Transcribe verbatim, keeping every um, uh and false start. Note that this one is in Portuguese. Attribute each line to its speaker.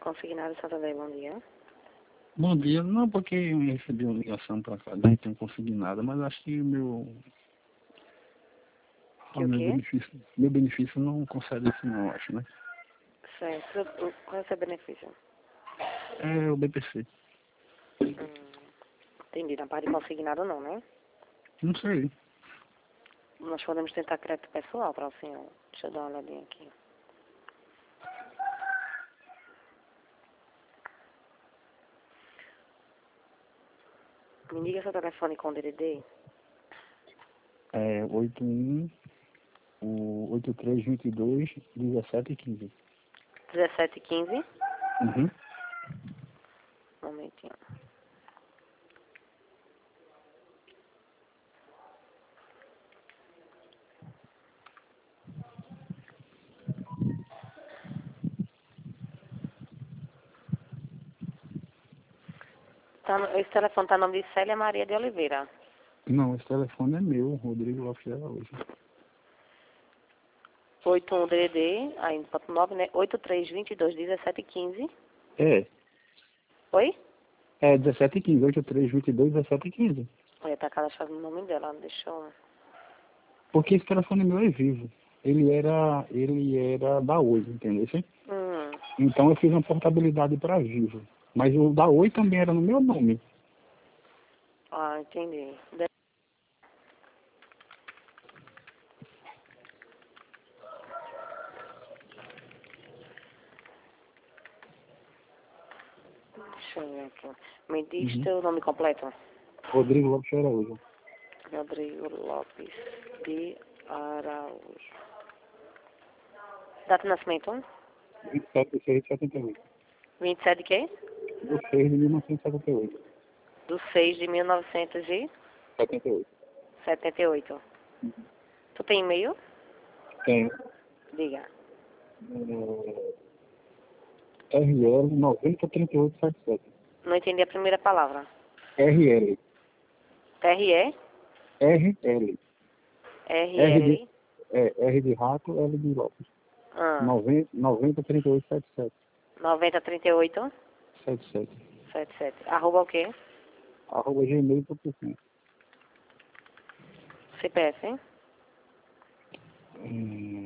Speaker 1: Consignado Santander, bom dia.
Speaker 2: Bom dia, não porque eu recebi uma ligação para cá, não tenho consignado, mas acho que o meu,
Speaker 1: Que
Speaker 2: o
Speaker 1: o
Speaker 2: meu
Speaker 1: quê?
Speaker 2: benefício, meu benefício não concede isso não, acho, né?
Speaker 1: Certo. O- Qual é o seu benefício?
Speaker 2: É o B P C.
Speaker 1: Hum, entendi. Na parte de consignado não, né?
Speaker 2: Não sei.
Speaker 1: Nós podemos tentar crédito pessoal para o senhor. Deixa eu dar uma olhadinha aqui. Me diga seu telefone com D D D.
Speaker 2: É oito um, o oito três dois dois, dezessete quinze.
Speaker 1: dezessete quinze.
Speaker 2: Uhum.
Speaker 1: Um momentinho. Tá, no- esse telefone tá no nome de Célia Maria de Oliveira.
Speaker 2: Não, esse telefone é meu, Rodrigo Lopes hoje.
Speaker 1: oito um D D D, aí ponto nove, né? oito três dois dois, dezessete quinze.
Speaker 2: É,
Speaker 1: Oi?
Speaker 2: é dezessete quinze, oito três dois dois, dezessete quinze.
Speaker 1: Olha, tá cadastrado no nome dela, deixa eu...
Speaker 2: Porque esse telefone meu é vivo. Ele era, ele era da Oi, entendeu?
Speaker 1: Hum,
Speaker 2: Então eu fiz uma portabilidade para Vivo. Mas o da Oi também era no meu nome.
Speaker 1: ah, entendi. De- Deixa eu ver aqui. Me diz
Speaker 2: Uhum.
Speaker 1: teu nome completo.
Speaker 2: Rodrigo Lopes Araújo.
Speaker 1: Rodrigo Lopes de Araújo. Data de nascimento?
Speaker 2: vinte e sete de seis de setenta e oito.
Speaker 1: vinte e sete de quê?
Speaker 2: Do seis de mil novecentos e setenta e oito.
Speaker 1: Do seis de mil novecentos e
Speaker 2: setenta e oito.
Speaker 1: setenta e oito. Tu tem e-mail?
Speaker 2: Tem
Speaker 1: Diga.
Speaker 2: é, R L nove zero três oito sete sete.
Speaker 1: Não entendi a primeira palavra.
Speaker 2: R L.
Speaker 1: R E?
Speaker 2: R L. R de,
Speaker 1: R L?
Speaker 2: é, R de rato, L de Lopes.
Speaker 1: Ah,
Speaker 2: noventa trinta e oito setenta e sete.
Speaker 1: noventa trinta e oito
Speaker 2: setenta e sete.
Speaker 1: setenta e sete. Arroba o quê?
Speaker 2: Arroba gmail ponto com.
Speaker 1: C P F, hein?
Speaker 2: Hum,